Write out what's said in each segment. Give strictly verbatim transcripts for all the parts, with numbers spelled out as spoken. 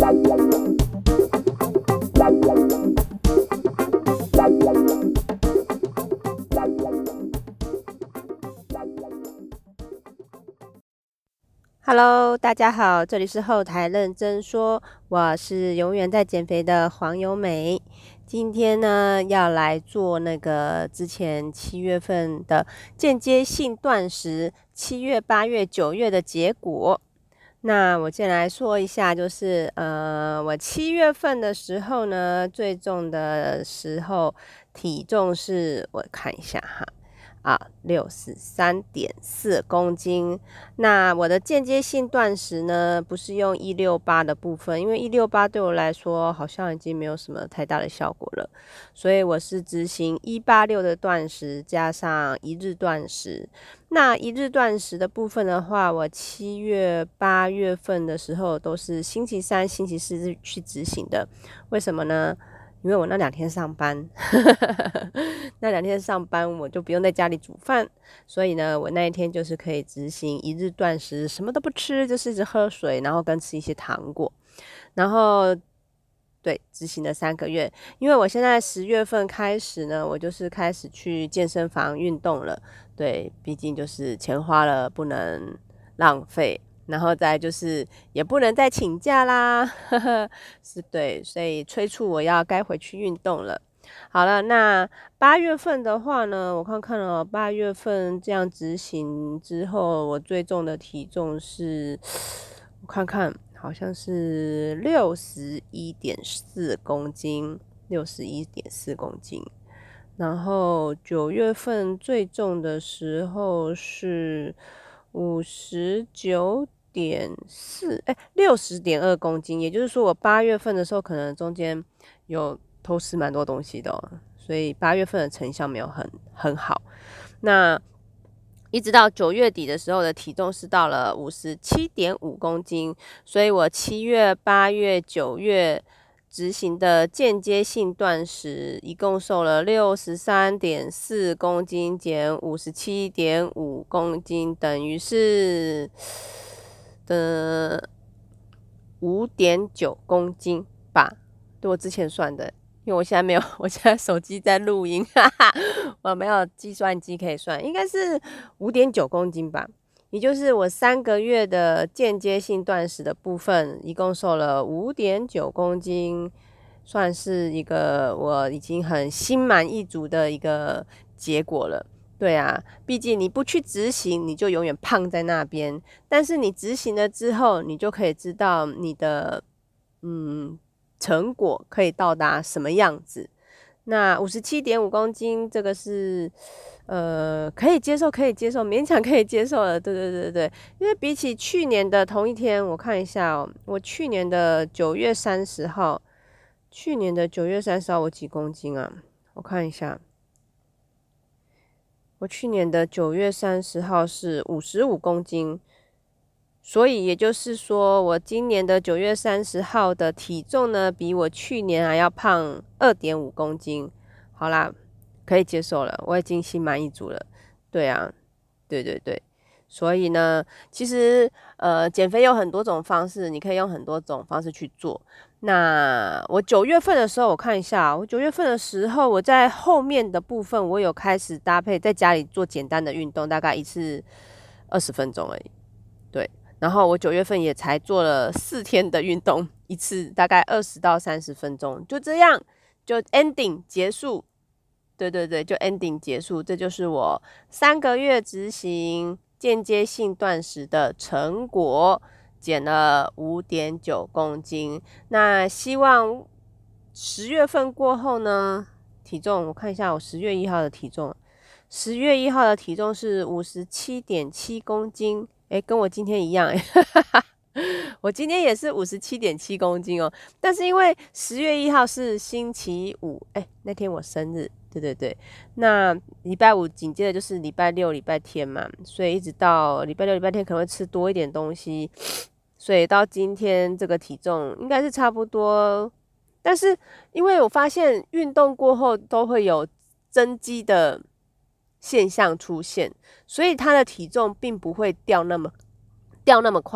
Hello， 大家好，这里是后台认真说，我是永远在减肥的黄友美。今天呢，要来做那个之前七月份的间接性断食，七月、八月、九月的结果。那我先来说一下，就是呃，我七月份的时候呢，最重的时候体重是，我看一下哈。啊，六十三点四公斤。那我的间接性断食呢，不是用一六八的部分，因为一六八对我来说好像已经没有什么太大的效果了，所以我是执行一八六的断食加上一日断食。那一日断食的部分的话，我七月、八月份的时候都是星期三、星期四去执行的。为什么呢？因为我那两天上班那两天上班我就不用在家里煮饭，所以呢我那一天就是可以执行一日断食，什么都不吃，就是一直喝水，然后跟吃一些糖果，然后对执行了三个月。因为我现在十月份开始呢，我就是开始去健身房运动了，对，毕竟就是钱花了不能浪费，然后再就是也不能再请假啦呵呵，是对，所以催促我要该回去运动了。好了，那八月份的话呢，我看看了，八月份这样执行之后，我最重的体重是，我看看，好像是六十一点四公斤，六十一点四公斤。然后九月份最重的时候是五十九点四，哎，六十点二公斤。也就是说，我八月份的时候可能中间有偷吃蛮多东西的哦，所以八月份的成效没有很很好。那一直到九月底的时候的体重是到了五十七点五公斤，所以我七月、八月、九月执行的间接性断食，一共瘦了六十三点四公斤减五十七点五公斤，等于是的五点九公斤吧，对我之前算的。因为我现在没有，我现在手机在录音，哈哈，我没有计算机可以算，应该是五点九公斤吧。也就是我三个月的间接性断食的部分，一共瘦了五点九公斤，算是一个我已经很心满意足的一个结果了。对啊，毕竟你不去执行，你就永远胖在那边。但是你执行了之后，你就可以知道你的嗯。成果可以到达什么样子。那五十七点五公斤这个是呃可以接受可以接受勉强可以接受的，对对对对，因为比起去年的同一天，我看一下哦，我去年的九月三十号去年的九月三十号我几公斤啊？我看一下，我去年的九月三十号是五十五公斤，所以也就是说，我今年的九月三十号的体重呢，比我去年还要胖 二点五公斤。好啦，可以接受了，我已经心满意足了。对啊，对对对。所以呢，其实呃，减肥有很多种方式，你可以用很多种方式去做。那我九月份的时候，我看一下，我九月份的时候，我在后面的部分，我有开始搭配在家里做简单的运动，大概一次二十分钟而已。对。然后我九月份也才做了四天的运动，一次大概二十到三十分钟，就这样就 ending 结束。对对对，就 ending 结束。这就是我三个月执行间接性断食的成果，减了 五点九公斤。那希望十月份过后呢，体重我看一下我十月一号的体重，十月一号的体重是 五十七点七公斤。诶，跟我今天一样诶我今天也是 五十七点七公斤哦，但是因为十月一号是星期五，诶，那天我生日，对对对，那礼拜五紧接着就是礼拜六礼拜天嘛，所以一直到礼拜六礼拜天可能会吃多一点东西，所以到今天这个体重应该是差不多。但是因为我发现运动过后都会有增肌的现象出现，所以他的体重并不会掉那么掉那么快。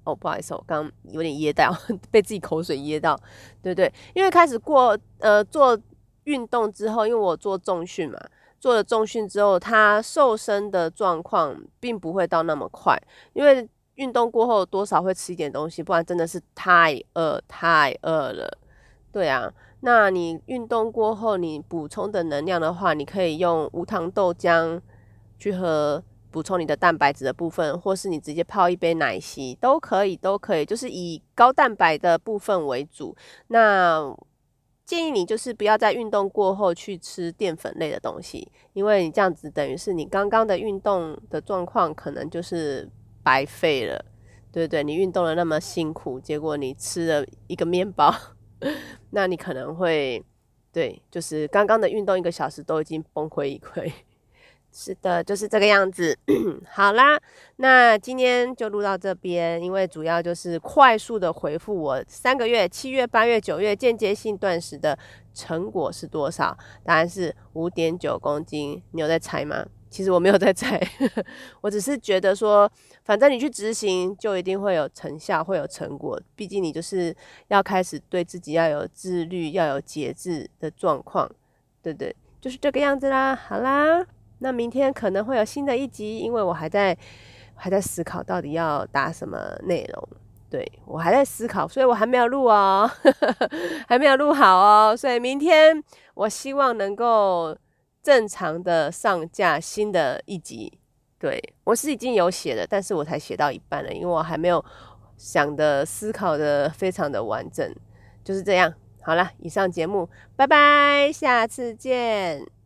哦，不好意思，我刚刚有点噎到，被自己口水噎到，对不对？因为开始过呃做运动之后，因为我做重训嘛，做了重训之后，它瘦身的状况并不会到那么快，因为运动过后多少会吃一点东西，不然真的是太饿太饿了。对啊，那你运动过后，你补充的能量的话，你可以用无糖豆浆去喝，补充你的蛋白质的部分，或是你直接泡一杯奶昔都可以，都可以，就是以高蛋白的部分为主。那建议你就是不要在运动过后去吃淀粉类的东西，因为你这样子等于是你刚刚的运动的状况可能就是白费了，对不对？你运动了那么辛苦，结果你吃了一个面包。那你可能会对，就是刚刚的运动一个小时都已经崩溃一溃。是的，就是这个样子。好啦，那今天就录到这边，因为主要就是快速的回复我三个月、七月、八月、九月间接性断食的成果是多少？答案是五点九公斤。你有在猜吗？其实我没有在猜，我只是觉得说，反正你去执行就一定会有成效，会有成果。毕竟你就是要开始对自己要有自律，要有节制的状况，对不对？就是这个样子啦。好啦，那明天可能会有新的一集，因为我还在还在思考到底要打什么内容。对，我还在思考，所以我还没有录哦，还没有录好哦。所以明天我希望能够正常的上架新的一集。对，我是已经有写的，但是我才写到一半了，因为我还没有想的思考的非常的完整。就是这样，好了，以上节目，拜拜，下次见。